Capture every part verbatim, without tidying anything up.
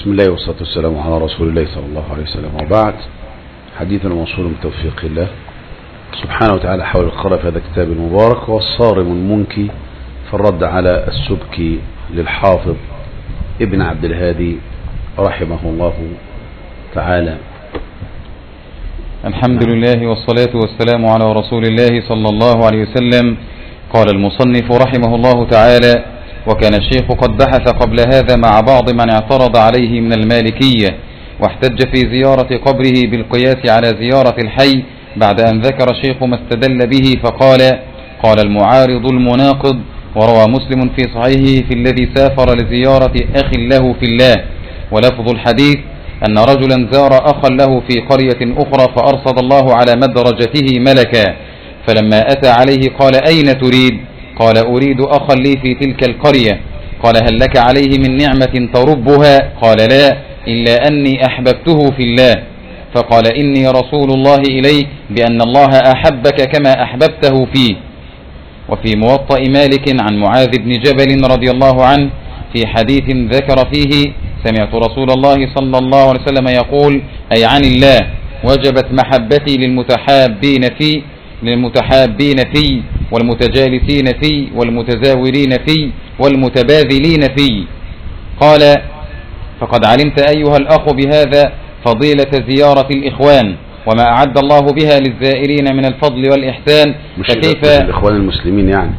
بسم الله والصلاة والسلام على رسول الله صلى الله عليه وسلم، وبعد. حديثنا موصول من توفيق الله سبحانه وتعالى حول القراءة في هذا الكتاب المبارك، والصارم المنكي في الرد على السبكي للحافظ ابن عبد الهادي رحمه الله تعالى. الحمد لله والصلاة والسلام على رسول الله صلى الله عليه وسلم. قال المصنف رحمه الله تعالى: وكان الشيخ قد بحث قبل هذا مع بعض من اعترض عليه من المالكية، واحتج في زيارة قبره بالقياس على زيارة الحي، بعد أن ذكر الشيخ ما استدل به فقال: قال المعارض المناقض: وروى مسلم في صحيحه في الذي سافر لزيارة أخ له في الله، ولفظ الحديث أن رجلا زار أخا له في قرية أخرى فأرصد الله على مدرجته ملكا، فلما أتى عليه قال: أين تريد؟ قال: أريد أخا لي في تلك القرية. قال: هل لك عليه من نعمة تربها؟ قال: لا، إلا أني أحببته في الله. فقال: إني رسول الله إليك بأن الله أحبك كما أحببته فيه. وفي موطأ مالك عن معاذ بن جبل رضي الله عنه في حديث ذكر فيه: سمعت رسول الله صلى الله عليه وسلم يقول: أي عن الله: وجبت محبتي للمتحابين فيه للمتحابين فيه والمتجالسين فيه والمتزاورين فيه والمتباذلين فيه. قال: فقد علمت أيها الأخ بهذا فضيلة زيارة الإخوان، وما أعد الله بها للزائرين من الفضل والإحسان. مش فكيف الإخوان المسلمين يعني،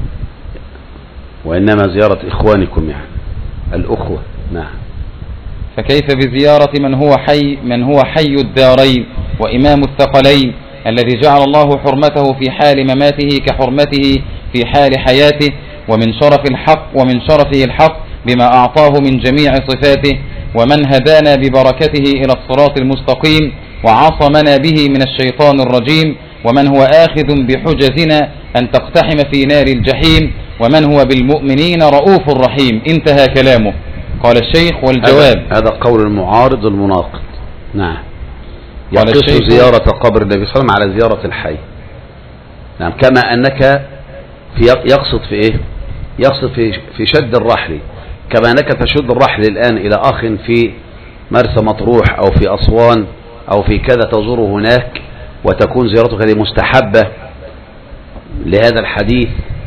وإنما زيارة إخوانكم يعني الأخوة. نعم. فكيف بزيارة من هو حي من هو حي الدارين وإمام الثقلين، الذي جعل الله حرمته في حال مماته كحرمته في حال حياته، ومن شرف الحق ومن شرفه الحق بما أعطاه من جميع صفاته، ومن هدانا ببركته إلى الصراط المستقيم وعصمنا به من الشيطان الرجيم، ومن هو آخذ بحجزنا أن تقتحم في نار الجحيم، ومن هو بالمؤمنين رؤوف رحيم. انتهى كلامه. قال الشيخ: والجواب. هذا قول المعارض المناقض. نعم. يقص زيارة قبر النبي صلى الله عليه وسلم على زيارة الحي. نعم. كما أنك في يقصد في إيه؟ يقصد في في شد الرحل، كما أنك تشد الرحل الآن إلى أخ في مرسى مطروح أو في أسوان أو في كذا تزوره هناك، وتكون زيارتك هذه مستحبة لهذا الحديث،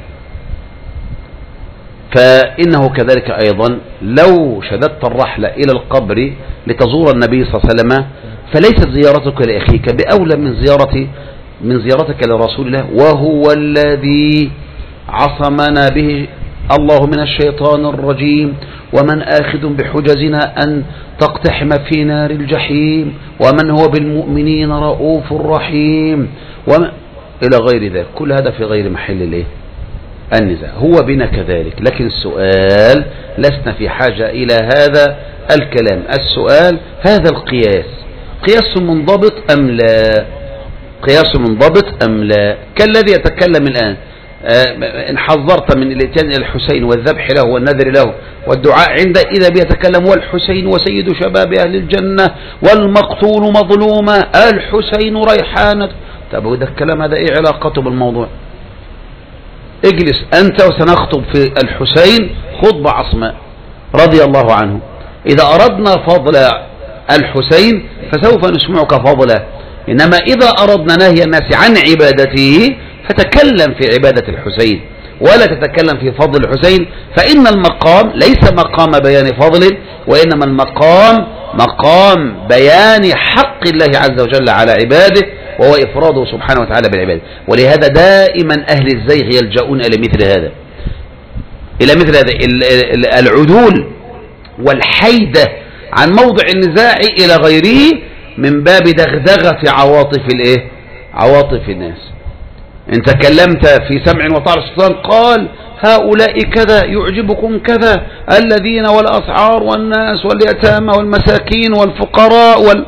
فإنه كذلك أيضا لو شددت الرحلة إلى القبر لتزور النبي صلى الله عليه وسلم، فليست زيارتك لأخيك بأولى من زيارة من زيارتك لرسول الله، وهو الذي عصمنا به الله من الشيطان الرجيم، ومن آخذ بحجزنا أن تقتحم في نار الجحيم، ومن هو بالمؤمنين رؤوف رحيم، ومن إلى غير ذلك. كل هذا في غير محل الايه؟ النزاع. هو بنا كذلك، لكن السؤال لسنا في حاجة إلى هذا الكلام. السؤال: هذا القياس قياس منضبط أم لا؟ قياس منضبط أم لا؟ كالذي يتكلم الآن: آه إن حذرت من الاتيان إلى الحسين والذبح له والنذر له والدعاء عنده، إذا بيتكلم: والحسين وسيد شباب أهل الجنة والمقتول مظلومة، الحسين ريحانة. طب وده الكلام هذا إيه علاقته بالموضوع؟ اجلس أنت وسنخطب في الحسين خطبة عصماء رضي الله عنه. إذا أردنا فضل الحسين فسوف نسمعك فضله، إنما إذا أردنا نهي الناس عن عبادته فتكلم في عبادة الحسين ولا تتكلم في فضل الحسين، فإن المقام ليس مقام بيان فضل، وإنما المقام مقام بيان حق الله عز وجل على عباده، وهو إفراده سبحانه وتعالى بالعبادة. ولهذا دائما أهل الزيغ يلجؤون إلى مثل هذا إلى مثل هذا العدول والحيدة عن موضع النزاع إلى غيره، من باب دغدغة عواطف الإيه؟ عواطف الناس. إن تكلمت في سمع وطاعة السلطان قال: هؤلاء كذا، يعجبكم كذا، الذين والأسعار والناس واليتامى والمساكين والفقراء وال...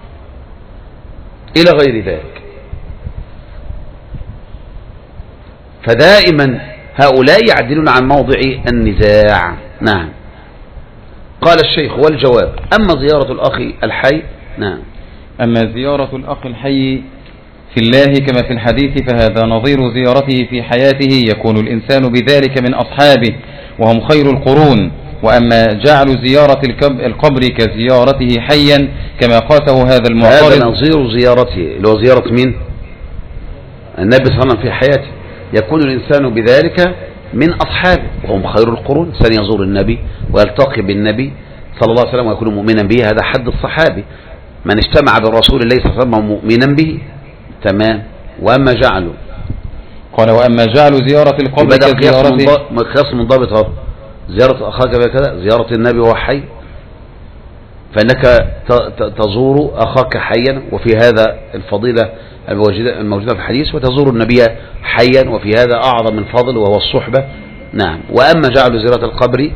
إلى غير ذلك. فدائما هؤلاء يعدلون عن موضع النزاع. نعم. قال الشيخ: والجواب. أما زيارة الأخ الحي. نعم. أما زيارة الأخ الحي في الله كما في الحديث فهذا نظير زيارته في حياته، يكون الإنسان بذلك من أصحابه وهم خير القرون، وأما جعل زيارة القبر كزيارته حيا كما قاته هذا المعترض، هذا نظير زيارته اللي هو زيارة مين؟ النبي صلى الله عليه وسلم في حياته. يكون الإنسان بذلك من أصحابه وهم خير القرون، الإنسان يزور النبي ويلتقي بالنبي صلى الله عليه وسلم ويكون مؤمنا به، هذا حد الصحابي، من اجتمع بالرسول الله صلى الله عليه وسلم مؤمنا به. تمام. وأما جعله، قال وأما جعل زيارة القبر كزيارته، قياس منضبط اهو، زيارة أخاك كذا، زيارة النبي وهو حي، فإنك تزور أخاك حيا وفي هذا الفضيلة الموجودة في الحديث، وتزور النبي حيا وفي هذا أعظم الفضل وهو الصحبة. نعم. وأما جعل زيارة القبر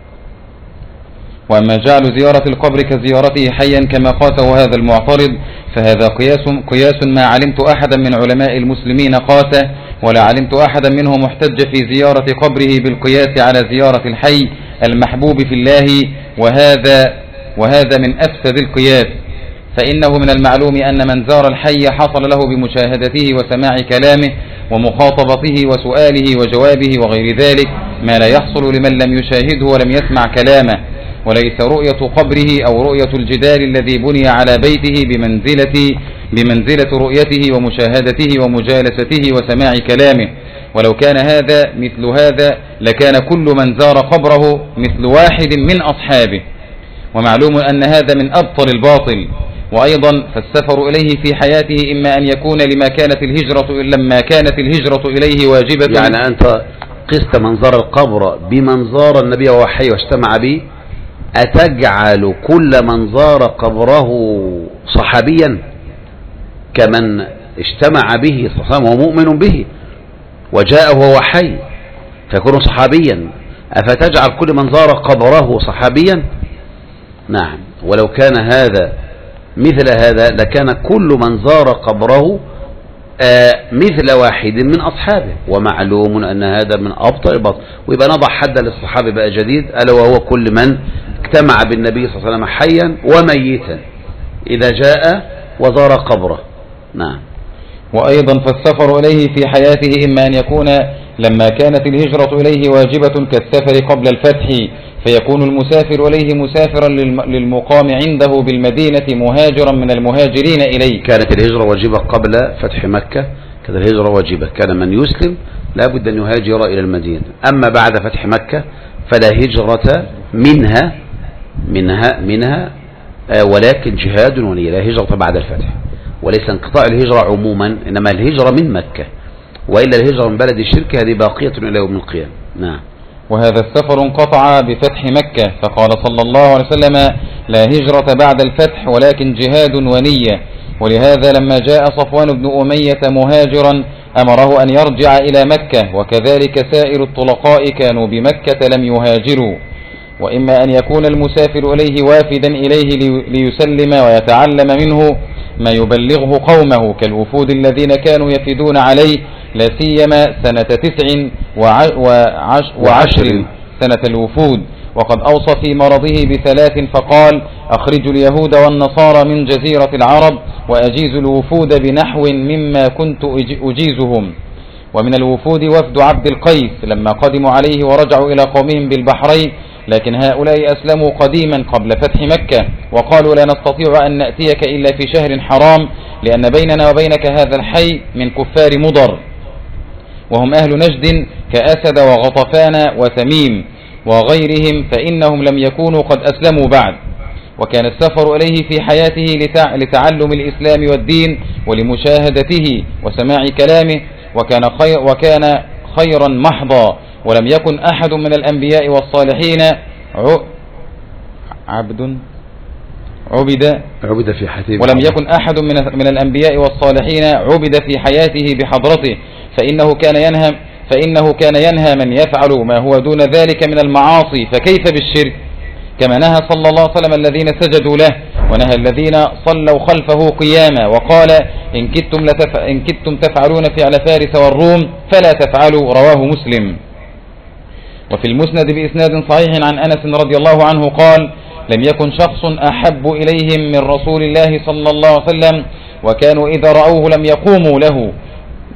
وأما جعل زيارة القبر كزيارته حيا كما قاته هذا المعترض فهذا قياس قياس ما علمت أحدا من علماء المسلمين قاسه، ولا علمت أحدا منهم احتج في زيارة قبره بالقياس على زيارة الحي المحبوب في الله، وهذا وهذا من أفسد القياس، فإنه من المعلوم أن من زار الحي حصل له بمشاهدته وسماع كلامه ومخاطبته وسؤاله وجوابه وغير ذلك ما لا يحصل لمن لم يشاهده ولم يسمع كلامه، وليس رؤية قبره أو رؤية الجدار الذي بني على بيته بمنزلة بمنزلة رؤيته ومشاهدته ومجالسته وسماع كلامه. ولو كان هذا مثل هذا لكان كل من زار قبره مثل واحد من أصحابه، ومعلوم أن هذا من أبطل الباطل. وأيضا فالسفر إليه في حياته إما أن يكون لما كانت الهجرة لما كانت الهجرة إليه واجبة. يعني أنت قست منظر القبر بمنظار النبي وهو حي واجتمع به، أتجعل كل من زار قبره صحابيا كمن اجتمع به صلى الله عليه وسلم ومؤمن به وجاءه وهو حي فيكون صحابيا؟ أفتجعل كل من زار قبره صحابيا؟ نعم. ولو كان هذا مثل هذا لكان كل من زار قبره آه مثل واحد من أصحابه، ومعلوم أن هذا من أبطل الباطل. ويبقى نضع حدا للصحابة بقى جديد، ألا وهو كل من اجتمع بالنبي صلى الله عليه وسلم حيا وميتا إذا جاء وزار قبره. نعم. وأيضا فالسفر إليه في حياته إما أن يكون لما كانت الهجرة إليه واجبة كالسفر قبل الفتح فيكون المسافر إليه مسافرا للمقام عنده بالمدينة مهاجرا من المهاجرين إليه. كانت الهجرة واجبة قبل فتح مكة، كانت الهجرة واجبة، كان من يسلم لا بد أن يهاجر إلى المدينة. أما بعد فتح مكة فلا هجرة منها منها منها آه ولكن جهاد ونية، لا هجرة بعد الفتح، وليس انقطاع الهجرة عموما، إنما الهجرة من مكة، وإلا الهجرة من بلد الشرك هذه باقية إلى يوم القيامة. نعم. وهذا السفر انقطع بفتح مكة، فقال صلى الله عليه وسلم لا هجرة بعد الفتح ولكن جهاد ونية. ولهذا لما جاء صفوان بن أمية مهاجرا أمره أن يرجع إلى مكة، وكذلك سائر الطلقاء كانوا بمكة لم يهاجروا. وإما أن يكون المسافر إليه وافدا إليه ليسلم ويتعلم منه ما يبلغه قومه كالوفود الذين كانوا يفدون عليه، لا سيما سنة تسع وعش وعشر سنة الوفود. وقد أوصى في مرضه بثلاث فقال أخرجوا اليهود والنصارى من جزيرة العرب وأجيز الوفود بنحو مما كنت أجيزهم. ومن الوفود وفد عبد القيس لما قدموا عليه ورجعوا إلى قومهم بالبحرين، لكن هؤلاء أسلموا قديما قبل فتح مكة وقالوا لا نستطيع أن نأتيك إلا في شهر حرام لأن بيننا وبينك هذا الحي من كفار مضر، وهم أهل نجد كأسد وغطفان وتميم وغيرهم، فإنهم لم يكونوا قد أسلموا بعد. وكان السفر إليه في حياته لتعلم الإسلام والدين ولمشاهدته وسماع كلامه، وكان, خير وكان خيرا محضا. ولم يكن أحد من الأنبياء والصالحين عبد عبد عبد في حياته ولم يكن أحد من من الأنبياء والصالحين عبد في حياته بحضرته، فإنه كان ينهى فإنه كان ينهى من يفعل ما هو دون ذلك من المعاصي، فكيف بالشرك؟ كما نهى صلى الله عليه وسلم الذين سجدوا له، ونهى الذين صلوا خلفه قياما، وقال إن كدتم, لتف... إن كدتم تفعلون فعل فارس والروم فلا تفعلوا، رواه مسلم. وفي المسند بإسناد صحيح عن أنس رضي الله عنه قال لم يكن شخص أحب إليهم من رسول الله صلى الله عليه وسلم، وكانوا إذا رأوه لم يقوموا له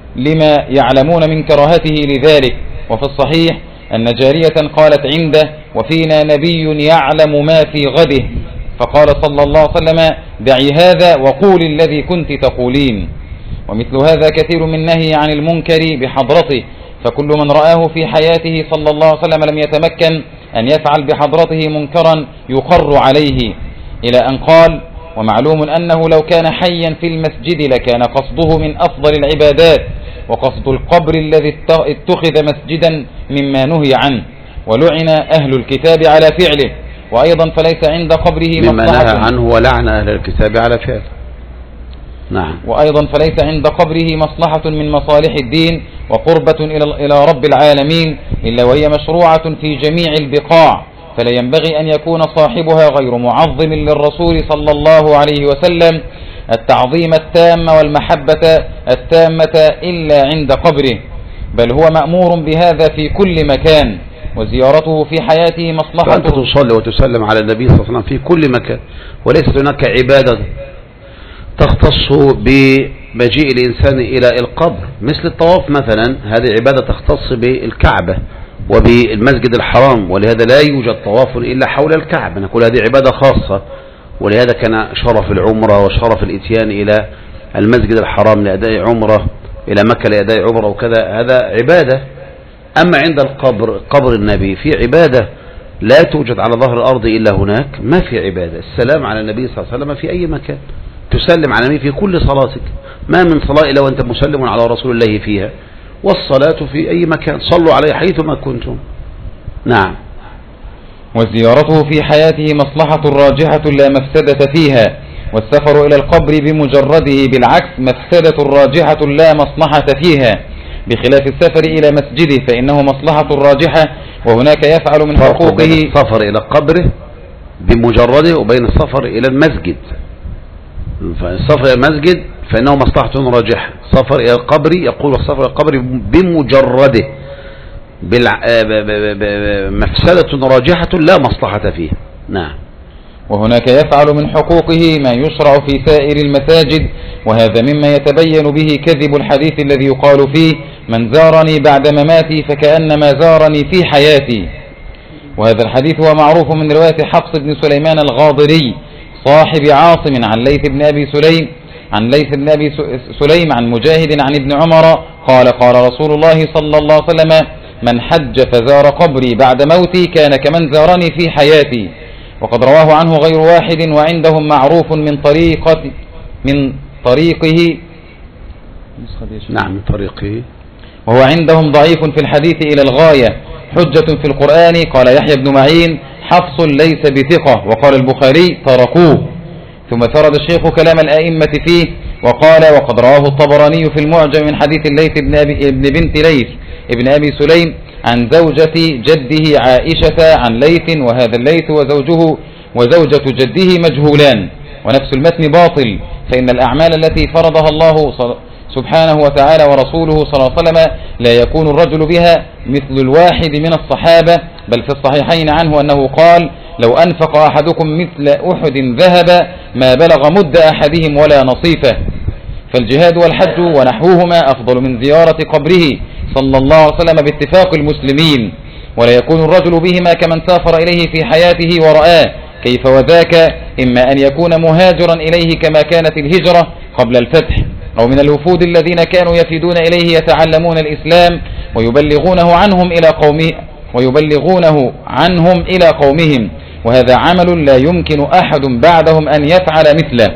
لما يعلمون من كراهته لذلك. وفي الصحيح أن جارية قالت عنده وفينا نبي يعلم ما في غده، فقال صلى الله عليه وسلم دعي هذا وقول الذي كنت تقولين. ومثل هذا كثير من نهي عن المنكر بحضرته، فكل من رآه في حياته صلى الله عليه وسلم لم يتمكن أن يفعل بحضرته منكرا يقر عليه، إلى أن قال: ومعلوم أنه لو كان حيا في المسجد لكان قصده من أفضل العبادات، وقصد القبر الذي اتخذ مسجدا مما نهي عنه، ولعن أهل الكتاب على فعله. وأيضا فليس عند قبره مما نهى عنه ولعن أهل الكتاب على فعله. نعم. وأيضا فليس عند قبره مصلحة من مصالح الدين وقربة إلى رب العالمين إلا وهي مشروعة في جميع البقاع، فلا ينبغي أن يكون صاحبها غير معظم للرسول صلى الله عليه وسلم التعظيم التام والمحبة التامة إلا عند قبره، بل هو مأمور بهذا في كل مكان، وزيارته في حياته مصلحة. فأنت تصلي وتسلم على النبي صلى الله عليه وسلم في كل مكان، وليست هناك عبادة تختص بمجيء الإنسان إلى القبر مثل الطواف مثلا، هذه عبادة تختص بالكعبة وبالمسجد الحرام، ولهذا لا يوجد طواف إلا حول الكعبة، نقول هذه عبادة خاصة. ولهذا كان شرف العمرة وشرف الإتيان إلى المسجد الحرام لأداء عمرة، إلى مكة لأداء عمرة وكذا، هذا عبادة. أما عند القبر، قبر النبي، في عبادة لا توجد على ظهر الأرض إلا هناك، ما في عبادة. السلام على النبي صلى الله عليه وسلم في أي مكان، تسلم على النبي في كل صلاتك، ما من صلاة إلا وأنت مسلم على رسول الله فيها، والصلاة في أي مكان، صلوا عليه حيثما كنتم. نعم. وزيارته في حياته مصلحة راجحة لا مفسدة فيها، والسفر إلى القبر بمجرده بالعكس مفسدة راجحة لا مصلحة فيها، بخلاف السفر إلى مسجده فإنه مصلحة راجحة، وهناك يفعل من حقوقه. السفر إلى قبره بمجرده وبين السفر إلى المسجد. فالسفر إلى المسجد فإنه مصلحة راجحة، سفر إلى القبر يقول السفر إلى القبر بمجرده مفسدة راجحة لا مصلحة فيه. نعم. وهناك يفعل من حقوقه ما يشرع في سائر المساجد، وهذا مما يتبين به كذب الحديث الذي يقال فيه: من زارني بعد مماتي فكأنما زارني في حياتي. وهذا الحديث هو معروف من رواية حفص بن سليمان الغاضري صاحب عاصم عن ليث بن أبي سليم عن ليث بن أبي سليم عن مجاهد عن ابن عمر قال: قال رسول الله صلى الله عليه وسلم: من حج فزار قبري بعد موتي كان كمن زارني في حياتي. وقد رواه عنه غير واحد، وعندهم معروف من طريقة من طريقه. نعم، من طريقه، وهو عندهم ضعيف في الحديث إلى الغاية، حجة في القرآن. قال يحيى بن معين: حفص ليس بثقة. وقال البخاري: تركوه. ثم سرد الشيخ كلام الأئمة فيه وقال: وقد رواه الطبراني في المعجم من حديث الليث بن, أبي ابن بنت ليث ابن أبي سليم عن زوجة جده عائشة عن ليث، وهذا الليث وزوجه وزوجة جده مجهولان، ونفس المتن باطل، فإن الأعمال التي فرضها الله سبحانه وتعالى ورسوله صلى الله عليه وسلم لا يكون الرجل بها مثل الواحد من الصحابة، بل في الصحيحين عنه أنه قال: لو أنفق أحدكم مثل أحد ذهب ما بلغ مد أحدهم ولا نصيفه. فالجهاد والحج ونحوهما أفضل من زيارة قبره صلى الله عليه وسلم باتفاق المسلمين، ولا يكون الرجل بهما كمن سافر إليه في حياته ورآه، كيف وذاك؟ إما أن يكون مهاجرا إليه كما كانت الهجرة قبل الفتح، أو من الوفود الذين كانوا يفيدون إليه يتعلمون الإسلام ويبلغونه عنهم إلى قومه ويبلغونه عنهم إلى قومهم، وهذا عمل لا يمكن أحد بعدهم أن يفعل مثله.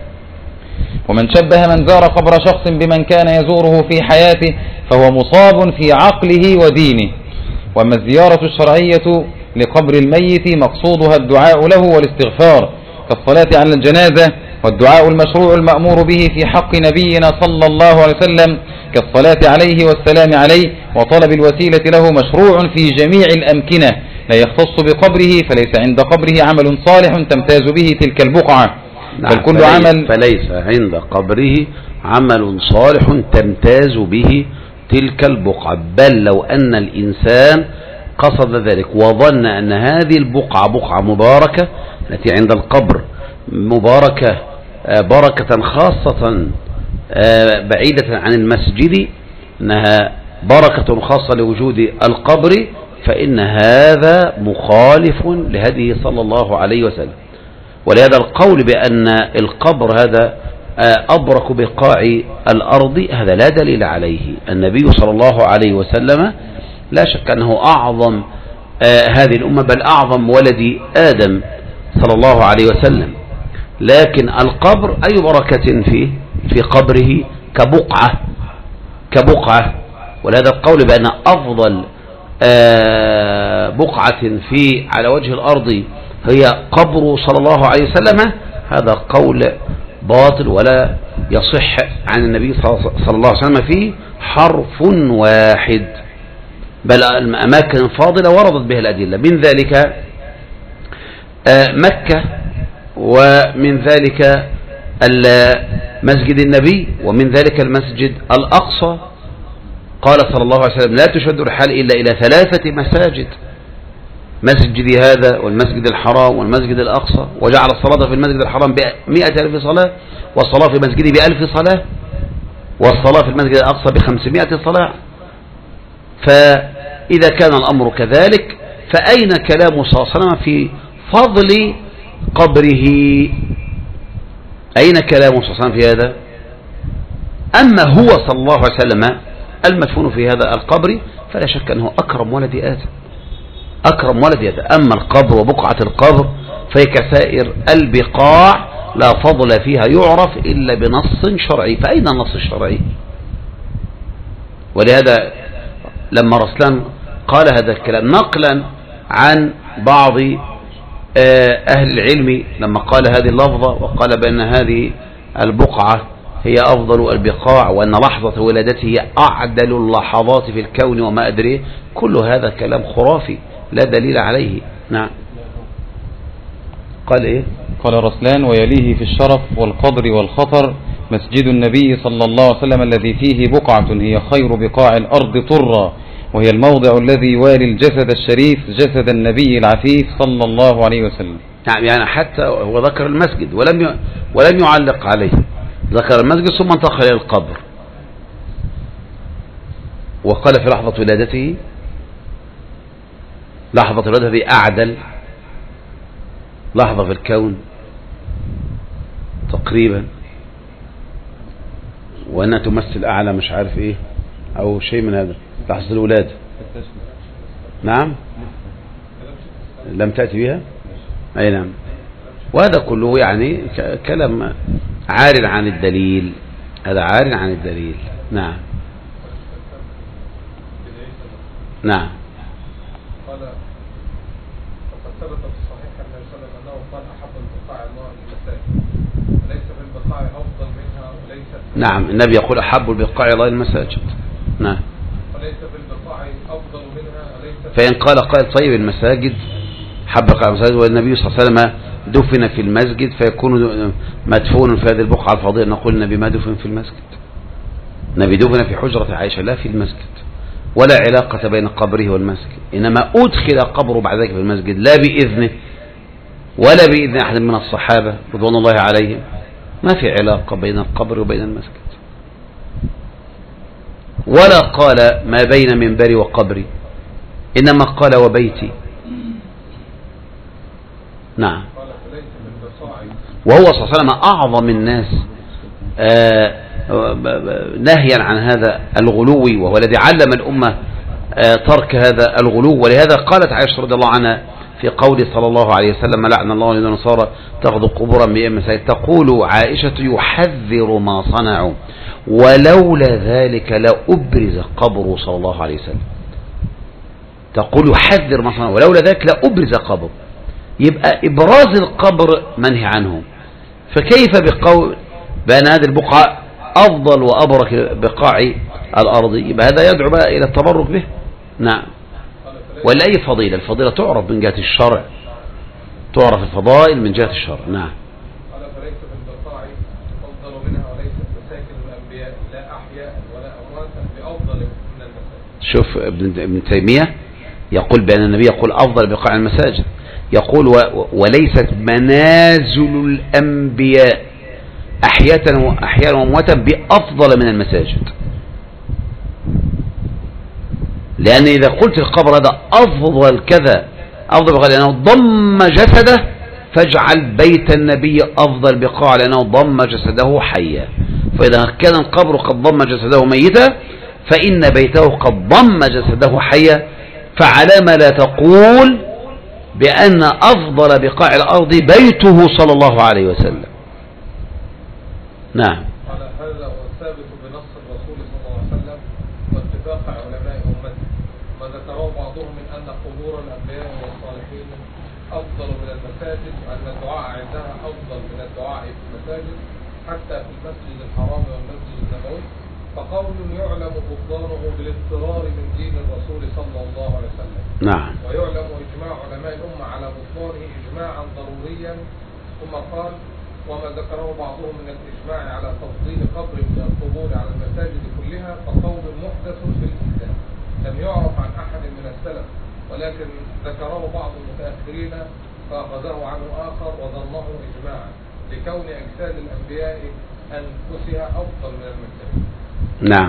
ومن شبه من زار قبر شخص بمن كان يزوره في حياته فهو مصاب في عقله ودينه. وأما الزيارة الشرعية لقبر الميت مقصودها الدعاء له والاستغفار كالصلاة على الجنازة، والدعاء المشروع المأمور به في حق نبينا صلى الله عليه وسلم كالصلاة عليه والسلام عليه وطلب الوسيلة له مشروع في جميع الأمكنة لا يختص بقبره، فليس عند قبره عمل صالح تمتاز به تلك البقعة. نعم، بل كل عمل فليس عند قبره عمل صالح تمتاز به تلك البقعة، بل لو أن الإنسان قصد ذلك وظن أن هذه البقعة بقعة مباركة التي عند القبر مباركة بركة خاصة بعيدة عن المسجد، أنها بركة خاصة لوجود القبر، فإن هذا مخالف لهديه صلى الله عليه وسلم. ولهذا القول بأن القبر هذا أبرك بقاع الأرض هذا لا دليل عليه. النبي صلى الله عليه وسلم لا شك أنه أعظم هذه الأمة، بل أعظم ولد آدم صلى الله عليه وسلم، لكن القبر أي بركة فيه في قبره كبقعة كبقعة. ولهذا القول بأن أفضل بقعة في على وجه الأرض هي قبر صلى الله عليه وسلم هذا قول باطل ولا يصح عن النبي صلى الله عليه وسلم فيه حرف واحد، بل الأماكن فاضلة وردت بها الأدلة، من ذلك مكة، ومن ذلك مسجد النبي، ومن ذلك المسجد الأقصى. قال صلى الله عليه وسلم لا تشد الرحال إلا إلى ثلاثة مساجد، مسجد هذا والمسجد الحرام والمسجد الأقصى، وجعل الصلاة في المسجد الحرام بمئة ألف صلاة، والصلاة في مسجده بألف صلاة، والصلاة في المسجد الأقصى بخمسمائة صلاة. فإذا كان الأمر كذلك فأين كلام صلى الله عليه وسلم في فضل قبره؟ أين كلام صلى الله عليه وسلم في هذا؟ أما هو صلى الله عليه وسلم المدفون في هذا القبر فلا شك أنه أكرم ولد آدم، أكرم ولد آدم. أما القبر وبقعة القبر فهي كسائر البقاع لا فضل فيها يعرف إلا بنص شرعي. فأين النص الشرعي؟ ولهذا لما رسلان قال هذا الكلام نقلا عن بعض أهل العلم لما قال هذه اللفظة وقال بأن هذه البقعة هي أفضل البقاع، وأن لحظة ولادته هي أعدل اللحظات في الكون وما أدري، كل هذا كلام خرافي لا دليل عليه. نعم. قال إيه؟ قال رسلان ويليه في الشرف والقدر والخطر مسجد النبي صلى الله عليه وسلم الذي فيه بقعة هي خير بقاع الأرض طرا، وهي الموضع الذي يوالي الجسد الشريف جسد النبي العفيف صلى الله عليه وسلم. نعم، يعني حتى هو ذكر المسجد ولم ولم يعلق عليه، ذكر المسجد ثم انتقل إلى القبر، وقال في لحظة ولادته لحظة ولادته أعدل لحظة في الكون تقريبا، وأنها تمثل أعلى مش عارف إيه أو شيء من هذا لحظة الولادة. نعم، لم تأتي بها. أي نعم. وهذا كله يعني كلام عار عن الدليل، هذا عار عن الدليل. نعم نعم. قال وقد ثبت في الصحيح أن النبي صلى الله عليه وسلم أنه قال أحب البقاع الله المساجد وليس بالبقاع أفضل منها وليس. نعم، النبي يقول أحب البقاع الله المساجد. نعم. وليس بالبقاع أفضل منها وليس. فإن قال قائل طيب المساجد حب بقاع المساجد والنبي صلى الله عليه وسلم دفن في المسجد فيكون مدفون في هذه البقعة الفاضلة، نقول النبي ما دفن في المسجد، النبي دفن في حجرة عائشة لا في المسجد، ولا علاقة بين قبره والمسجد، إنما أدخل قبره بعد ذلك في المسجد لا بإذنه ولا بإذن أحد من الصحابة رضوان الله عليهم، ما في علاقة بين القبر وبين المسجد. ولا قال ما بين منبري وقبري، إنما قال وبيتي. نعم. وهو صلى الله عليه وسلم أعظم الناس نهيا عن هذا الغلو، وهو الذي علم الأمة ترك هذا الغلو. ولهذا قالت عائشة رضي الله عنها في قول صلى الله عليه وسلم لعن الله الذين النصارى تاخذ قبورا بأم مساجد، تقول عائشة يحذر ما صنعوا ولولا ذلك لأبرز قبره صلى الله عليه وسلم، تقول يحذر ما صنعوا ولولا ذلك لأبرز قبره، يبقى إبراز القبر منهي عنه. فكيف بقول بأن هذه البقعة أفضل وأبرك بقاع الأرض؟ يبقى هذا يدعو بقى إلى التبرك به. نعم. ولا أي فضيلة، الفضيلة تعرف من جهة الشرع، تعرف الفضائل من جهة الشرع. نعم. قال فليس بالبقاع أفضل منها وليست مساكن الأنبياء لا أحياء ولا أمواتا بأفضل من المساجد. شوف ابن ابن تيمية يقول بأن النبي يقول أفضل بقاع المساجد، يقول وليست منازل الأنبياء أحياء وأمواتا بأفضل من المساجد. لأن إذا قلت القبر هذا أفضل كذا أفضل بقاع لأنه ضم جسده، فاجعل بيت النبي أفضل بقاع لأنه ضم جسده حيا. فإذا كان القبر قد ضم جسده ميتا فإن بيته قد ضم جسده حيا، فعلى ما لا تقول بأن أفضل بقاع الأرض بيته صلى الله عليه وسلم. نعم. على هذا والثابت بنص الرسول صلى الله عليه وسلم واتفاق علماء أمته ما ذكره بعضهم من أن قبور الأنبياء والصالحين أفضل من المساجد، وأن الدعاء عندها أفضل من الدعاء في المساجد حتى في المسجد الحرام والمسجد النبوي، فقول يعلم بطلانه بالاضطرار من دين الرسول صلى الله عليه وسلم. نعم. ويعلم إجماع علماء الأمة على بطلانه إجماعا ضروريا. ثم قال وما ذكره بعضهم من الإجماع على تفضيل قبر من القبور على المساجد كلها فقول محدث في الإسلام لم يعرف عن أحد من السلف، ولكن ذكره بعض المتأخرين فأخذه عنه آخر وظنه إجماعا لكون أجساد الأنبياء أنفسها أفضل من المساجد. نعم.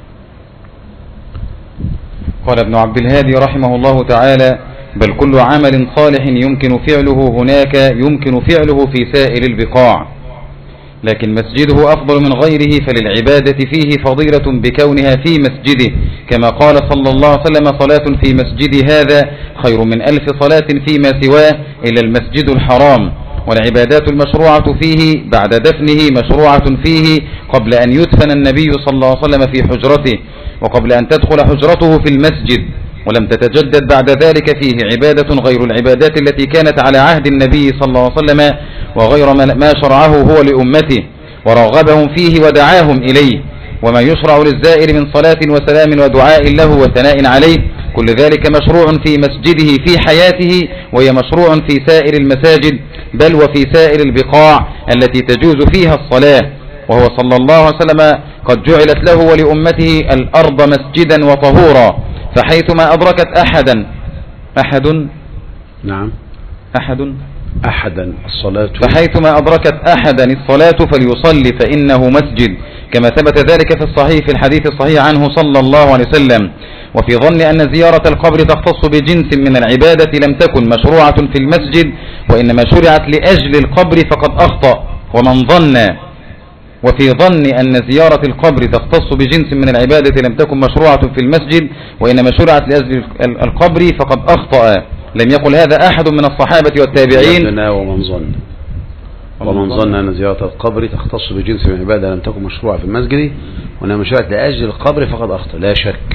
قال ابن عبد الهادي رحمه الله تعالى: بل كل عمل صالح يمكن فعله هناك يمكن فعله في سائر البقاع، لكن مسجده أفضل من غيره، فللعبادة فيه فضيلة بكونها في مسجده، كما قال صلى الله عليه وسلم: صلاة في مسجدي هذا خير من ألف صلاة فيما سواه إلا المسجد الحرام. والعبادات المشروعة فيه بعد دفنه مشروعة فيه قبل أن يدفن النبي صلى الله عليه وسلم في حجرته، وقبل أن تدخل حجرته في المسجد، ولم تتجدد بعد ذلك فيه عبادة غير العبادات التي كانت على عهد النبي صلى الله عليه وسلم، وغير ما شرعه هو لأمته ورغبهم فيه ودعاهم إليه، وما يشرع للزائر من صلاة وسلام ودعاء له وثناء عليه، كل ذلك مشروع في مسجده في حياته، وهي مشروع في سائر المساجد بل وفي سائر البقاع التي تجوز فيها الصلاة. وهو صلى الله عليه وسلم قد جعلت له ولأمته الأرض مسجدا وطهورا، فحيثما أدركت أحدا أحد نعم أحد أحدا الصلاة فحيثما أدركت أحدا الصلاة فليصلي فإنه مسجد، كما ثبت ذلك في الصحيح في الحديث الصحيح عنه صلى الله عليه وسلم. وفي ظن أن زيارة القبر تختص بجنس من العبادة لم تكن مشروعة في المسجد، وإنما شرعت لأجل القبر فقد أخطأ. ومن ظن وفي ظن أن زيارة القبر تختص بجنس من العبادة لم تكن مشروعة في المسجد وإنما شرعت لأجل القبر فقد أخطأ. لم يقل هذا أحد من الصحابة والتابعين. ومن ظن ومن ظن أن زيارة القبر تختص بجنس من العبادة لم تكن مشروعة في المسجد وإنما شرعت لأجل القبر فقد أخطأ، لا شك.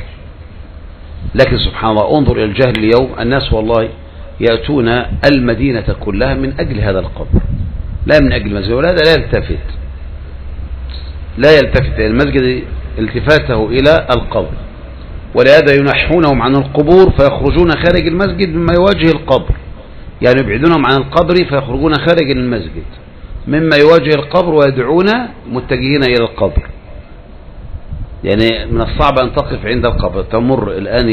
لكن سبحان الله انظر إلى الجهل اليوم، الناس والله يأتون المدينة كلها من أجل هذا القبر لا من أجل المسجد، وهذا لا يلتفت لا يلتفت المسجد التفاته إلى القبر، ولهذا ينحونهم عن القبور فيخرجون خارج المسجد مما يواجه القبر، يعني يبعدونهم عن القبر فيخرجون خارج المسجد مما يواجه القبر ويدعون متجهين إلى القبر. يعني من الصعب أن تقف عند القبر، تمر الآن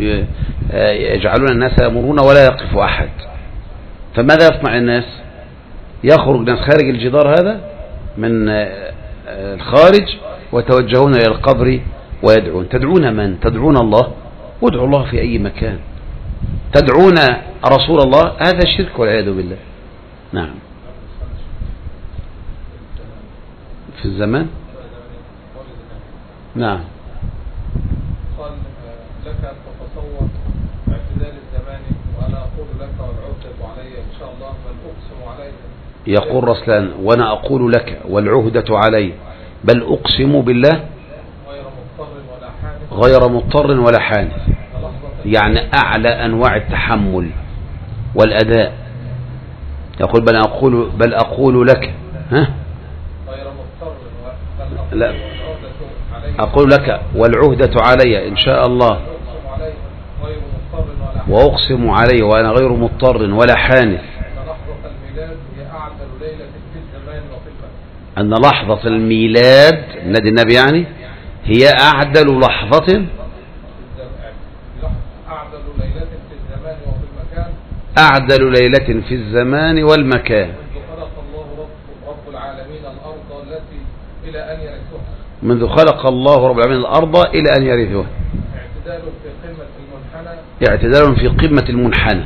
يجعلون الناس يمرون ولا يقف أحد، فماذا يصنع الناس؟ يخرج ناس خارج الجدار هذا من الخارج وتوجهون إلى القبر ويدعون. تدعون من؟ تدعون الله؟ وادعوا الله في أي مكان. تدعون رسول الله؟ هذا شرك والعياذ بالله. نعم. في الزمان؟ نعم. قال لك أن تتصور اعتدال الزمان وأنا أقول لك والعهدة علي إن شاء الله بل أقسم علي. يقول رسلان وأنا أقول لك والعهدة علي بل أقسم بالله غير مضطر ولا حانث غير مضطر ولا حانث، يعني أعلى أنواع التحمل والأداء. يقول بل أقول بل أقول لك ها غير مضطر بل لا أقول لك والعهدة علي إن شاء الله وأقسم علي وأنا غير مضطر ولا حانث أن لحظة الميلاد نادي النبي يعني هي أعدل لحظة أعدل ليلة في الزمان والمكان منذ خلق الله رب العالمين الأرض إلى أن يرثها. اعتداله في قمة اعتدال في قمة المنحنى،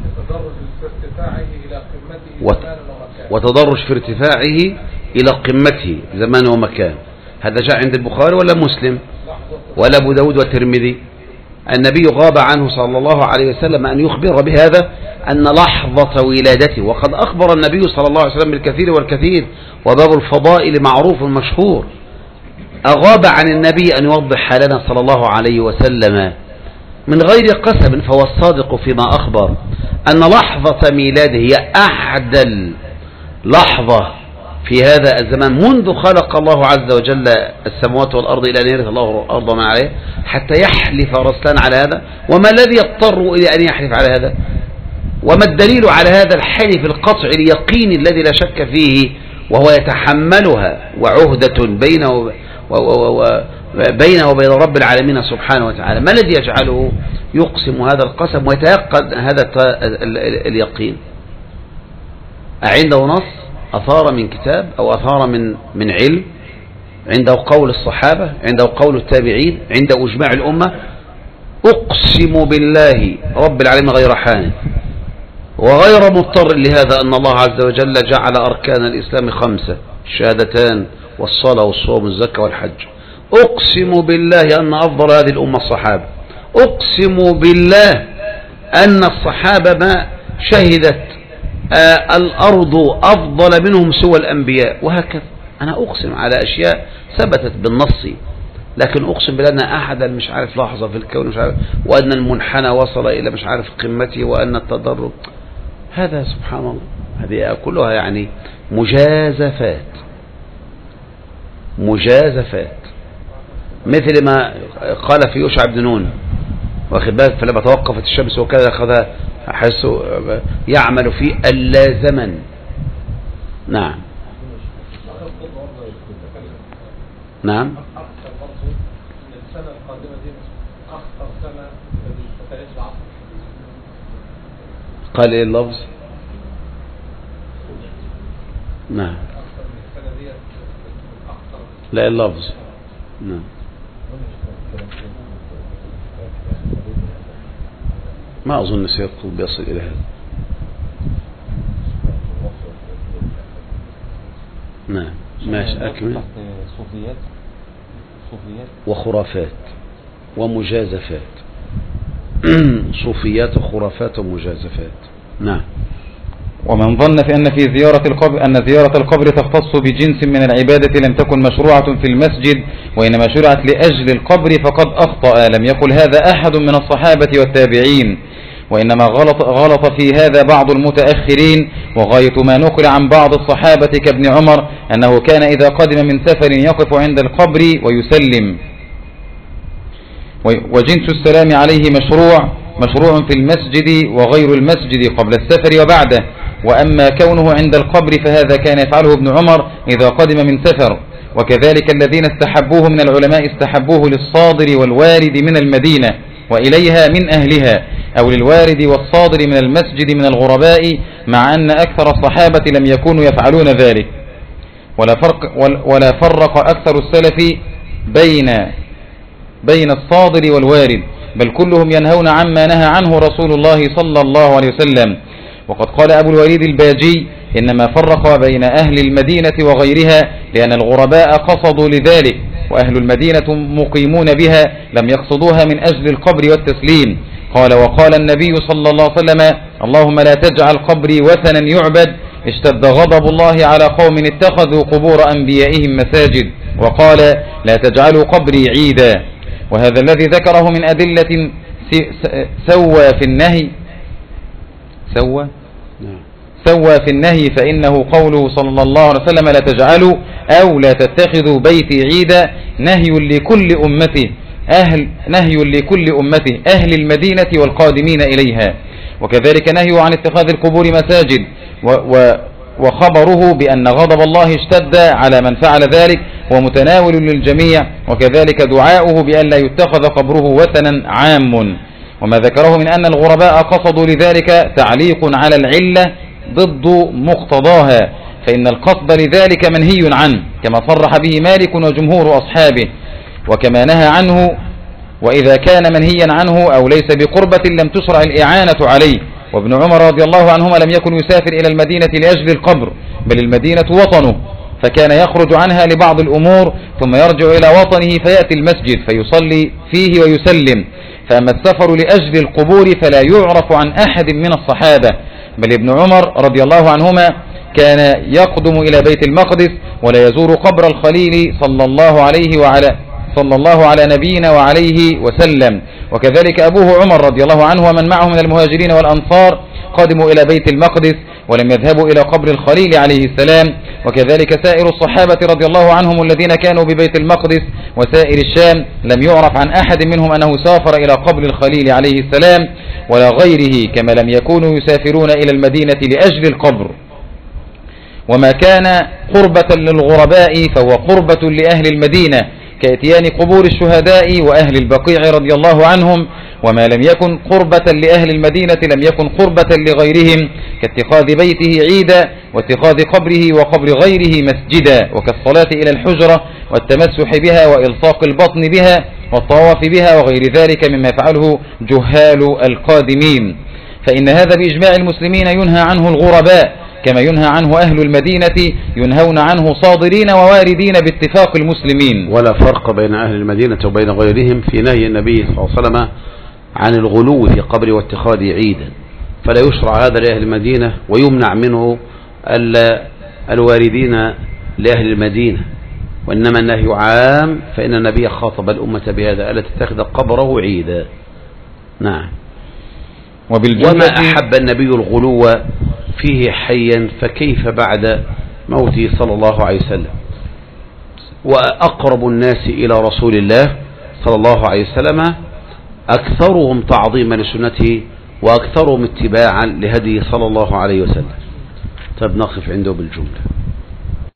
وتدرج في ارتفاعه إلى قمته زمان ومكان. هذا جاء عند البخاري ولا مسلم ولا أبو داود والترمذي؟ النبي غاب عنه صلى الله عليه وسلم أن يخبر بهذا، أن لحظة ولادته، وقد أخبر النبي صلى الله عليه وسلم بالكثير والكثير، وباب الفضائل معروف مشهور. أغاب عن النبي أن يوضح لنا صلى الله عليه وسلم من غير قسم، فهو الصادق فيما أخبر أن لحظة ميلاده هي أعدل لحظة في هذا الزمان منذ خلق الله عز وجل السماوات والأرض إلى أن يرث الله الأرض ما عليه، حتى يحلف رسلان على هذا. وما الذي يضطر إلى أن يحلف على هذا؟ وما الدليل على هذا الحلف القطع اليقين الذي لا شك فيه، وهو يتحملها وعهدة بينه بينه وبين رب العالمين سبحانه وتعالى؟ ما الذي يجعله يقسم هذا القسم ويتيقن هذا اليقين؟ أعنده نص أثار من كتاب أو أثار من من علم؟ عنده قول الصحابة؟ عنده قول التابعين؟ عنده إجماع الأمة؟ أقسم بالله رب العالمين غير حانث وغير مضطر لهذا أن الله عز وجل جعل أركان الإسلام خمسة: الشهادتان والصلاة والصوم والزكاة والحج. أقسم بالله أن أفضل هذه الأمة الصحابة. أقسم بالله أن الصحابة ما شهدت آه الأرض أفضل منهم سوى الأنبياء، وهكذا. أنا أقسم على أشياء ثبتت بالنص، لكن أقسم بالله أن أحد مش عارف لحظة في الكون مش عارف، وأن المنحنى وصل إلى مش عارف قمته، وأن التدرج، هذا سبحان الله، هذه كلها يعني مجازفات مجازفات مثل ما قال في يوشع بن نون، واخد بالك، فلما توقفت الشمس وكذا أخذها حيث يعمل في اللازما. نعم نعم. قال ايه اللفظ؟ نعم لا اللفظ. نعم ما أظن سيد قطب يصل إلى هذا. نعم ماشي أكمل. صوفيات صوفيات وخرافات ومجازفات صوفيات وخرافات ومجازفات. نعم. ومن ظن في أن في زيارة القبر أن زيارة القبر تختص بجنس من العبادة لم تكن مشروعة في المسجد وإنما شرعت لأجل القبر فقد أخطأ. لم يقل هذا أحد من الصحابة والتابعين، وإنما غلط, غلط في هذا بعض المتأخرين. وغاية ما نقل عن بعض الصحابة كابن عمر أنه كان إذا قدم من سفر يقف عند القبر ويسلم. وجنس السلام عليه مشروع مشروع في المسجد وغير المسجد قبل السفر وبعده. وأما كونه عند القبر فهذا كان يفعله ابن عمر إذا قدم من سفر. وكذلك الذين استحبوه من العلماء استحبوه للصادر والوارد من المدينة وإليها من أهلها، أو للوارد والصادر من المسجد من الغرباء، مع أن أكثر الصحابة لم يكونوا يفعلون ذلك. ولا فرق, ولا فرق أكثر السلف بين بين الصادر والوارد، بل كلهم ينهون عما نهى عنه رسول الله صلى الله عليه وسلم. وقد قال أبو الوليد الباجي: إنما فرق بين أهل المدينة وغيرها لأن الغرباء قصدوا لذلك، وأهل المدينة مقيمون بها لم يقصدوها من أجل القبر والتسليم. قال: وقال النبي صلى الله عليه وسلم: اللهم لا تجعل قبري وثنا يعبد، اشتد غضب الله على قوم اتخذوا قبور أنبيائهم مساجد. وقال: لا تجعلوا قبري عيدا. وهذا الذي ذكره من أدلة سوى في النهي سوى سوى في النهي فإنه قوله صلى الله عليه وسلم: لا تجعلوا أو لا تتخذوا بيتي عيدا، نهي لكل أمته أهل نهي لكل أمته أهل المدينة والقادمين إليها. وكذلك نهي عن اتخاذ القبور مساجد، و و وخبره بأن غضب الله اشتد على من فعل ذلك ومتناول للجميع. وكذلك دعاؤه بأن لا يتخذ قبره وثنا عام. وما ذكره من أن الغرباء قصدوا لذلك تعليق على العلة ضد مقتضاها، فإن القصد لذلك منهي عنه كما صرح به مالك وجمهور أصحابه، وكما نهى عنه وإذا كان منهيا عنه أو ليس بقربة لم تشرع الإعانة عليه. وابن عمر رضي الله عنهما لم يكن يسافر إلى المدينة لأجل القبر، بل المدينة وطنه، فكان يخرج عنها لبعض الأمور ثم يرجع إلى وطنه فيأتي المسجد فيصلي فيه ويسلم. فأما السفر لأجل القبور فلا يعرف عن أحد من الصحابة، بل ابن عمر رضي الله عنهما كان يقدم إلى بيت المقدس ولا يزور قبر الخليل صلى الله عليه وعلى صلى الله على نبينا وعليه وسلم. وكذلك أبوه عمر رضي الله عنه ومن معه من المهاجرين والأنصار قدموا إلى بيت المقدس ولم يذهبوا إلى قبر الخليل عليه السلام. وكذلك سائر الصحابة رضي الله عنهم الذين كانوا ببيت المقدس وسائر الشام لم يعرف عن أحد منهم أنه سافر إلى قبر الخليل عليه السلام ولا غيره، كما لم يكونوا يسافرون إلى المدينة لأجل القبر. وما كان قربة للغرباء فهو قربة لأهل المدينة كاتيان قبور الشهداء وأهل البقيع رضي الله عنهم. وما لم يكن قربة لأهل المدينة لم يكن قربة لغيرهم كاتخاذ بيته عيدا واتخاذ قبره وقبر غيره مسجدا، وكالصلاة إلى الحجرة والتمسح بها وإلصاق البطن بها والطواف بها وغير ذلك مما يفعله جهال القادمين. فإن هذا بإجماع المسلمين ينهى عنه الغرباء كما ينهى عنه أهل المدينة، ينهون عنه صادرين وواردين باتفاق المسلمين. ولا فرق بين أهل المدينة وبين غيرهم في نهي النبي صلى الله عليه وسلم عن الغلو في قبر واتخاذ عيدا، فلا يشرع هذا لأهل المدينة ويمنع منه الواردين لأهل المدينة، وإنما النهي عام، فإن النبي خاطب الأمة بهذا ألا تتخذ قبره عيدا. نعم. وما أحب النبي الغلو فيه حيا فكيف بعد موته صلى الله عليه وسلم. وأقرب الناس إلى رسول الله صلى الله عليه وسلم أكثرهم تعظيما لسنته وأكثرهم اتباعا لهديه صلى الله عليه وسلم. طيب نقف عنده بالجملة.